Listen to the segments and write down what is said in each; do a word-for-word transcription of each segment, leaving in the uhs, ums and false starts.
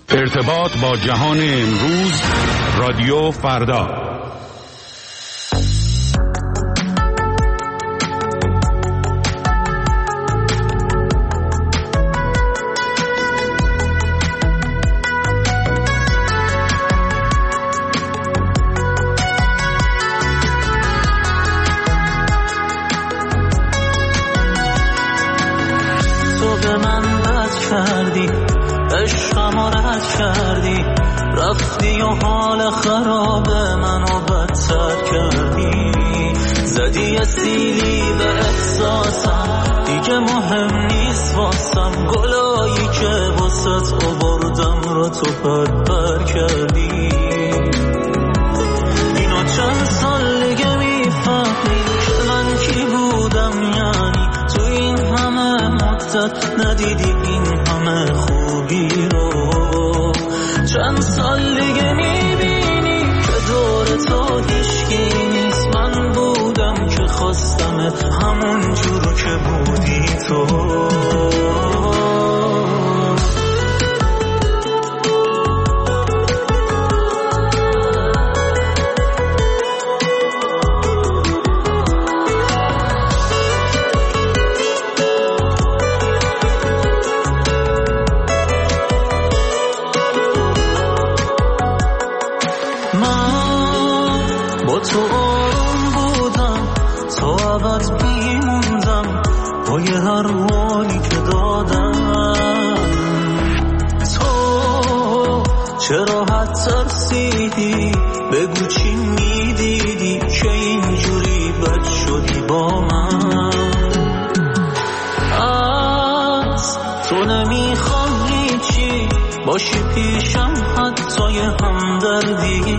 ارتباط با جهان امروز، رادیو فردا. تو به من بد کردی، عشقمو رد کردی، رفتی و حال خراب منو بدتر کردی، زدی سیلی به احساسم، دیگه مهم نیست واسم، گلایی که واسط آوردم رو تو پرد پر کردی. اینو چند سال دیگه میفهمی که من کی بودم، یعنی تو این همه مدت ندیدی این همه خوبی رو. چند سال دیگه میبینی که دور تو هیچکی نیست، من بودم که خواستمت همون جور که بودی تو. تو آروم بودم، تو عبد بیموندم با یه هر حالی که دادم. تو چرا حد ترسیدی، بگو چی میدیدی که اینجوری بد شدی با من. از تو نمیخوام هیچی باشی پیشم، حتی یه همدردی.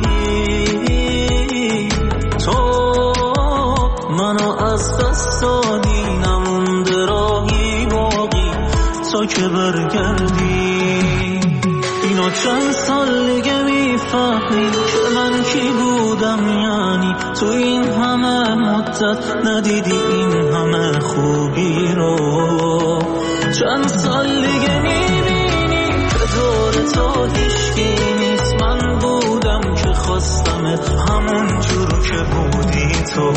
تو منو از دست دادی، نمونده راهی باقی تا که برگردی. اینو چند سال دیگه میفهمی که من کی بودم، یعنی تو این همه مدت ندیدی این همه خوبی رو. چند سال دیگه میبینی که دور تو هیچکی نیست، من بودم که خواستمت همون جور که بودی تو.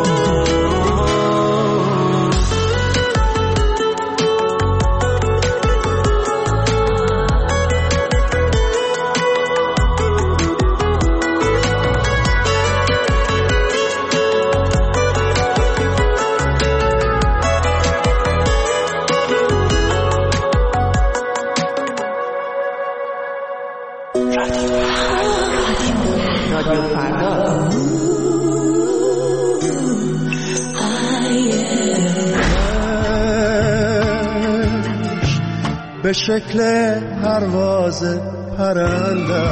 به شکل پرواز پرنده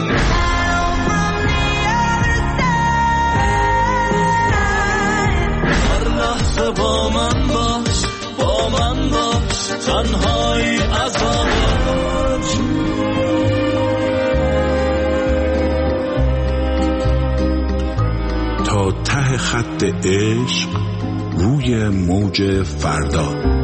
هر لحظه با من باش، با من باش، تنهایی عذابش. تا ته خط عشق روی موج فردا.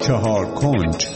چهار کنج.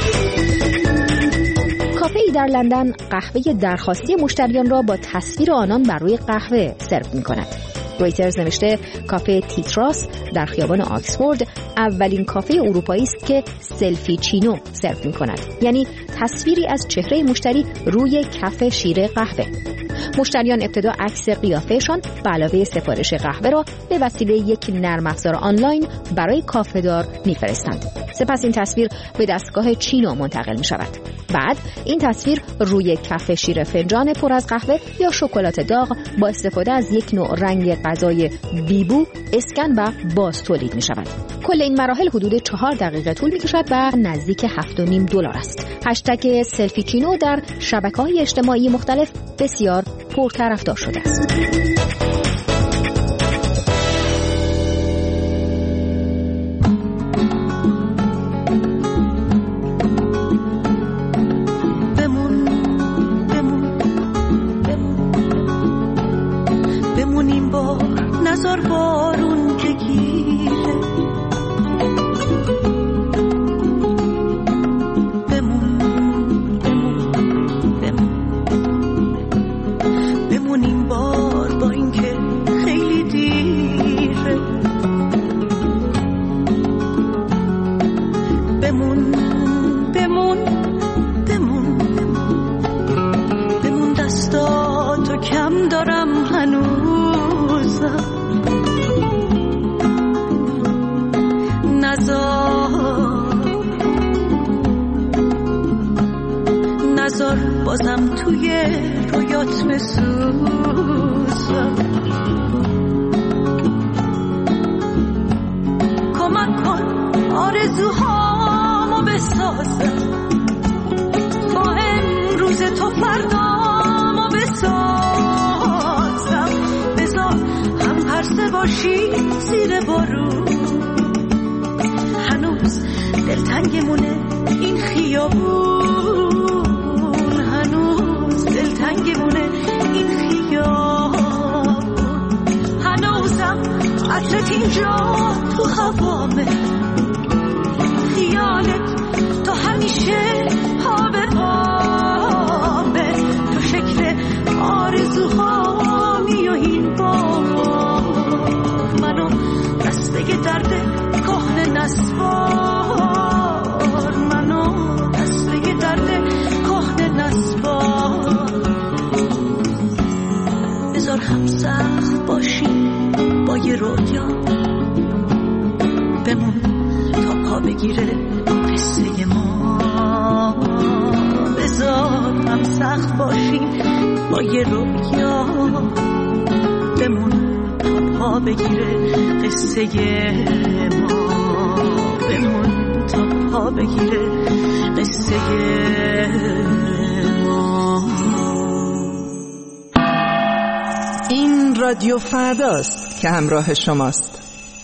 کافه‌ای در لندن قهوه درخواستی مشتریان را با تصویر آنان بر روی قهوه سرو می‌کند. رویترز نوشته کافه تیتراس در خیابان آکسفورد اولین کافه اروپایی است که سلفی چینو سرو می‌کند، یعنی تصویری از چهره مشتری روی کف شیر قهوه. مشتریان ابتدا عکس قیافه‌شان به علاوه سفارش قهوه را به وسیله یک نرم افزار آنلاین برای کافه‌دار می‌فرستند. سپس این تصویر به دستگاه چینو منتقل می‌شود. بعد این تصویر روی کف شیر فنجان پر از قهوه یا شکلات داغ با استفاده از یک نوع رنگ غذای بیبو اسکن و باز تولید می‌شود. کل این مراحل حدود چهار دقیقه طول می‌کشد و نزدیک هفت و نیم دلار است. هشتگ سلفی چینو در شبکه‌های اجتماعی مختلف بسیار پرطرفدار شده است. بمون بمون بمون بمون این بار نزار بارون که گیره. بمون بمون بمون بمون این بار با این که خیلی دیره. بمون بمون بمون بمون دستاتو کم دارم هنوزم. نزار نزار بازم توی رویات بسوزم. کمک کن آرزوهامو بسازم، با امروز تو فردامو بسازم. بذار هم پرسه باشی زیر بارون، هنوز دلتنگمونه این خیابون، هنوز دلتنگمونه این خیابون. هنوزم عطرت اینجا تو هوامه، خیالت تو همیشه پا به پامه. تو شکل آرزوهامی و این بار منو دسته درد کهنه نسوار، منو دسته درد کهنه نسوار. بذار هم سخت باشی با یه رویا، بمون تا پا بگیره قصه ما. بذار هم سخت باشی با یه رویا، بمون تا پا بگیره قصه ما. بمون تا پا بگیره قصه ما. این رادیو فرداست که همراه شماست.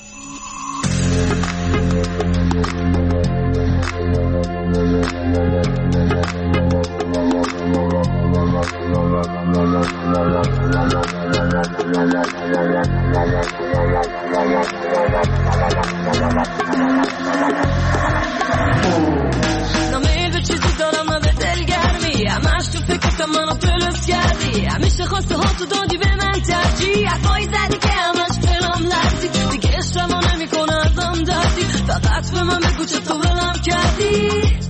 نمیل به چیزی دارم من به دلگرمی، همش تو فکرت منو پلس کردی، همیشه خواسته ها تو دادی به من ترجیح، حرفایی زدی که همش دلم لرزی، دیگه عشقمو نمیکنه ازم دردی، فقط به من بگو چطور ولم کردی،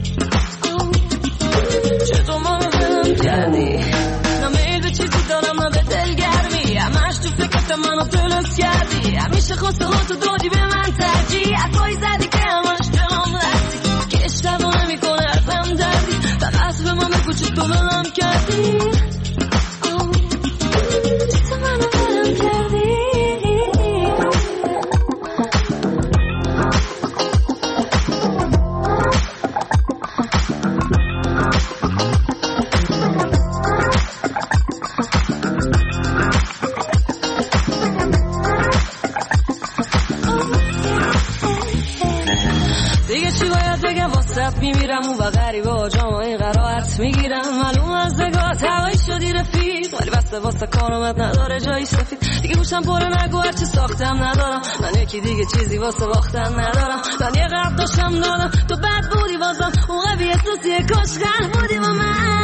چطور منو ولم کردی. نمیل به چیزی دارم من به دلگرمی، همش تو فکرت منو پلس کردی، همیشه خواسته ها تو دادی به من ترجیح، حرفایی زدی که همش دلم لرزی، دیگه عشقمو نمیکنه ازم دردی، فقط به من بگو چطور ولم کردی. میمیرم اون و غریبه ها جامعه قرارت میگیرم، معلوم از نگاه هوایی شدی رفیق، ولی بس قصه واسه کارامت نداره جایی سفید دیگه گوشم پره نگو هرچی ساختم ندارم من یکی دیگه چیزی واسه باختن ندارم من یه قرد داشتم دادم تو بد بودی واسم اون قوی احساسیه کاش غرق بودی با من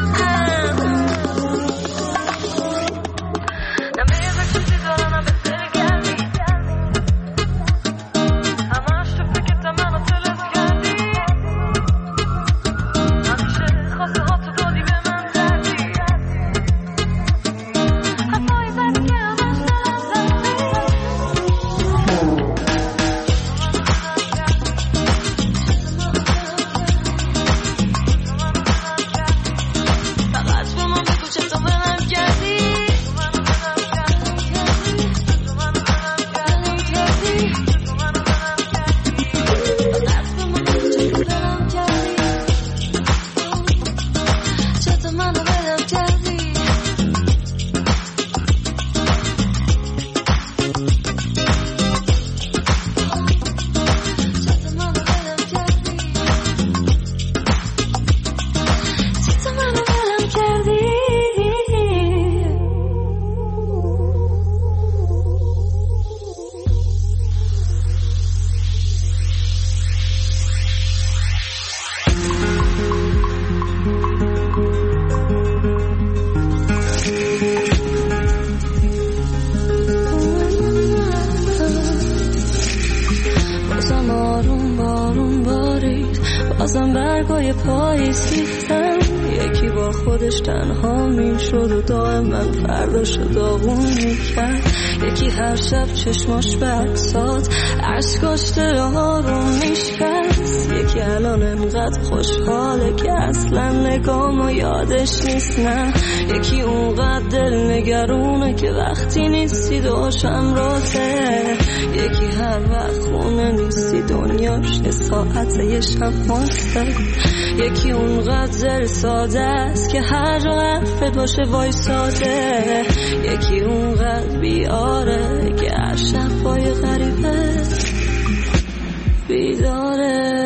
بازم برگای پاییز ریختن یکی با خودش تنها میشد و دائم من فرداش داغون میکرد یکی هر شب چشماش برساد عشقاش دلها رو میشکست یکی الان انقدر خوشحاله که اصلا نگام و یادش نیست نه یکی اونقدر دل نگرونه که وقتی نیستی دوشم روزه یکی هر وقت خونه نیستی دنیاش یه ساعت یه شب ماسته یکی اونقدر زر ساده است که هر جا حرفت باشه وایساده یکی اونقدر بیاره که هر شب پای غریبه بیداره